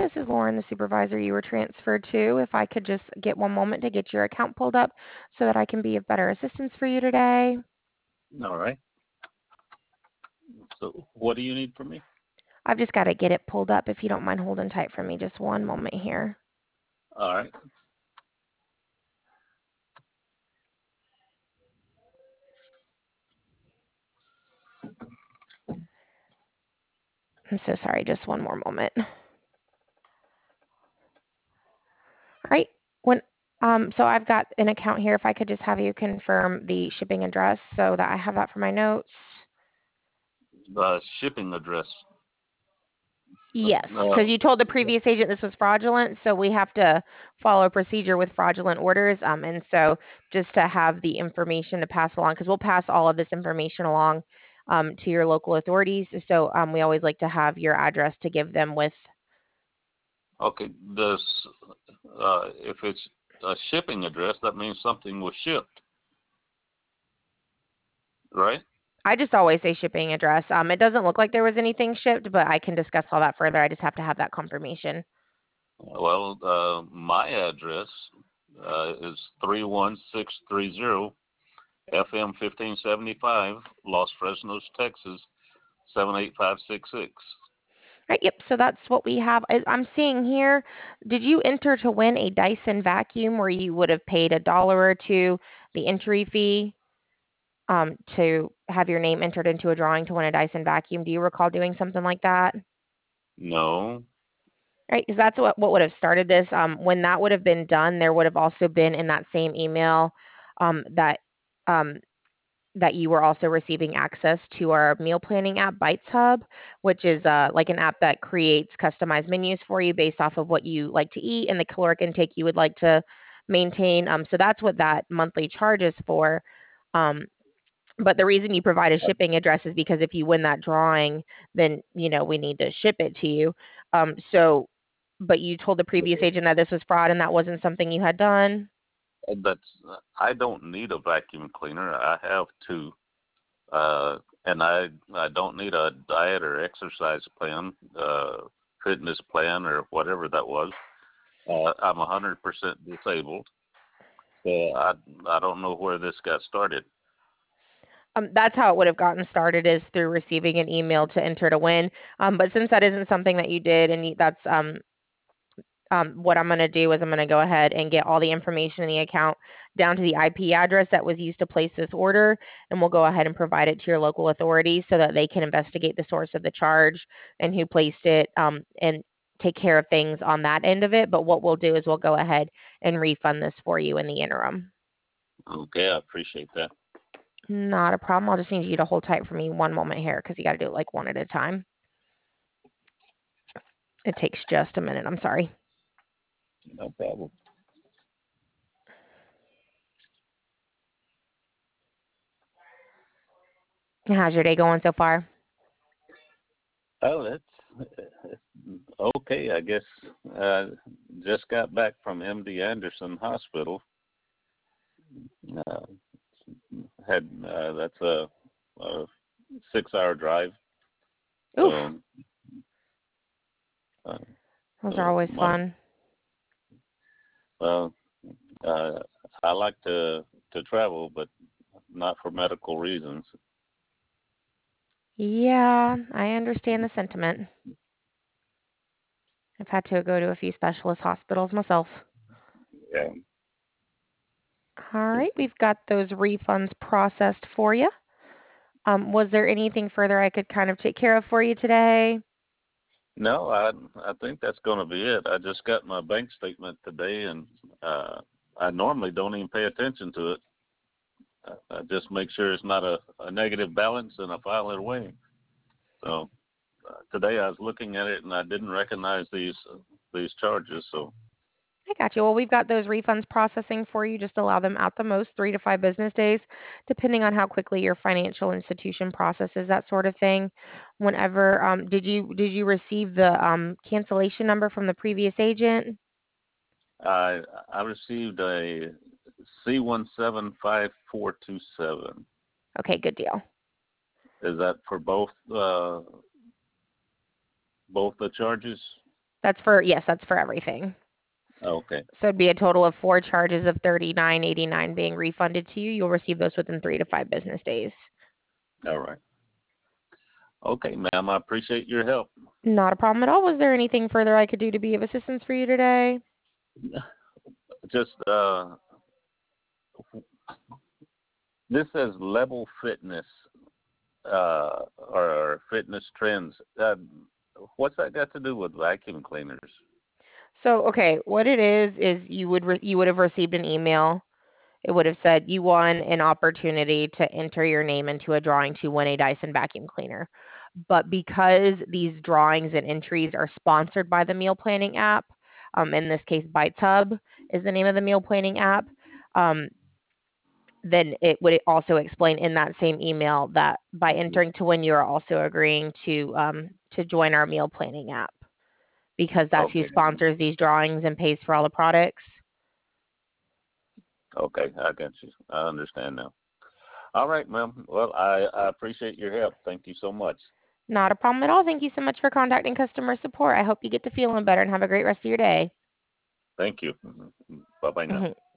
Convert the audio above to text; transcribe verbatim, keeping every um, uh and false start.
this is Lauren, the supervisor you were transferred to. If I could just get one moment to get your account pulled up so that I can be of better assistance for you today. All right. So what do you need from me? I've just got to get it pulled up if you don't mind holding tight for me just one moment here. All right. I'm so sorry, just one more moment. All right. When um, so I've got an account here. If I could just have you confirm the shipping address so that I have that for my notes. The shipping address. Yes, because Uh, you told the previous agent this was fraudulent, so we have to follow a procedure with fraudulent orders. Um, and so just to have the information to pass along, because we'll pass all of this information along um, to your local authorities. So um, we always like to have your address to give them with. okay. This, uh, if it's a shipping address, that means something was shipped, right? I just always say shipping address. Um, it doesn't look like there was anything shipped, but I can discuss all that further. I just have to have that confirmation. Well, uh, my address uh, is three one six three zero F M fifteen seventy-five, Los Fresnos, Texas, seven eight five six six. Right, yep, so that's what we have. I- I'm seeing here, did you enter to win a Dyson vacuum where you would have paid a dollar or two, the entry fee, um, to have your name entered into a drawing to win a Dyson vacuum? Do you recall doing something like that? No. Right, because that's what, what would have started this. Um, when that would have been done, there would have also been in that same email um, that um, that you were also receiving access to our meal planning app, Bites Hub, which is uh, like an app that creates customized menus for you based off of what you like to eat and the caloric intake you would like to maintain. Um, so that's what that monthly charge is for. Um, but the reason you provide a shipping address is because if you win that drawing, then you know we need to ship it to you. Um, so, but you told the previous agent that this was fraud and that wasn't something you had done. That's I don't need a vacuum cleaner. I have two, uh, and I I don't need a diet or exercise plan, uh, fitness plan, or whatever that was. Uh, I'm one hundred percent disabled, so I I don't know where this got started. Um, that's how it would have gotten started is through receiving an email to enter to win. Um, but since that isn't something that you did, and you, that's um, um, what I'm going to do is I'm going to go ahead and get all the information in the account down to the I P address that was used to place this order, and we'll go ahead and provide it to your local authorities so that they can investigate the source of the charge and who placed it, um, and take care of things on that end of it. But what we'll do is we'll go ahead and refund this for you in the interim. Okay, I appreciate that. Not a problem. I'll just need you to hold tight for me one moment here because you got to do it like one at a time. It takes just a minute. I'm sorry. No problem. How's your day going so far? Oh, that's okay. I guess uh, just got back from M D Anderson Hospital. Uh, had uh, that's a, a six-hour drive. Oof. So, uh, Those are so always my, fun. well, uh, I like to to travel, but not for medical reasons. Yeah, I understand the sentiment. I've had to go to a few specialist hospitals myself. Yeah. All right, we've got those refunds processed for you. Um, was there anything further I could kind of take care of for you today? No, I I think that's going to be it. I just got my bank statement today, and uh, I normally don't even pay attention to it. I, I just make sure it's not a, a negative balance, and I file it away. So uh, today I was looking at it, and I didn't recognize these uh, these charges. So I got you. Well, we've got those refunds processing for you. Just allow them at the most three to five business days, depending on how quickly your financial institution processes that sort of thing. Whenever um, did you did you receive the um, cancellation number from the previous agent? I I received a C one seven five four two seven. Okay, good deal. Is that for both uh, both the charges? That's for, yes, that's for everything. Okay. So it'd be a total of four charges of thirty-nine eighty-nine being refunded to you. You'll receive those within three to five business days. All right. Okay, ma'am. I appreciate your help. Not a problem at all. Was there anything further I could do to be of assistance for you today? Just uh, this says Level Fitness uh, or Fitness Trends. Uh, what's that got to do with vacuum cleaners? So, okay, what it is is you would re- you would have received an email. It would have said you won an opportunity to enter your name into a drawing to win a Dyson vacuum cleaner. But because these drawings and entries are sponsored by the meal planning app, um, in this case, Bites Hub is the name of the meal planning app. Um, then it would also explain in that same email that by entering to win, you are also agreeing to um, to join our meal planning app because that's who Okay. sponsors these drawings and pays for all the products. Okay, I got you. I understand now. All right, ma'am. Well, I, I appreciate your help. Thank you so much. Not a problem at all. Thank you so much for contacting customer support. I hope you get to feeling better and have a great rest of your day. Thank you. Bye bye now.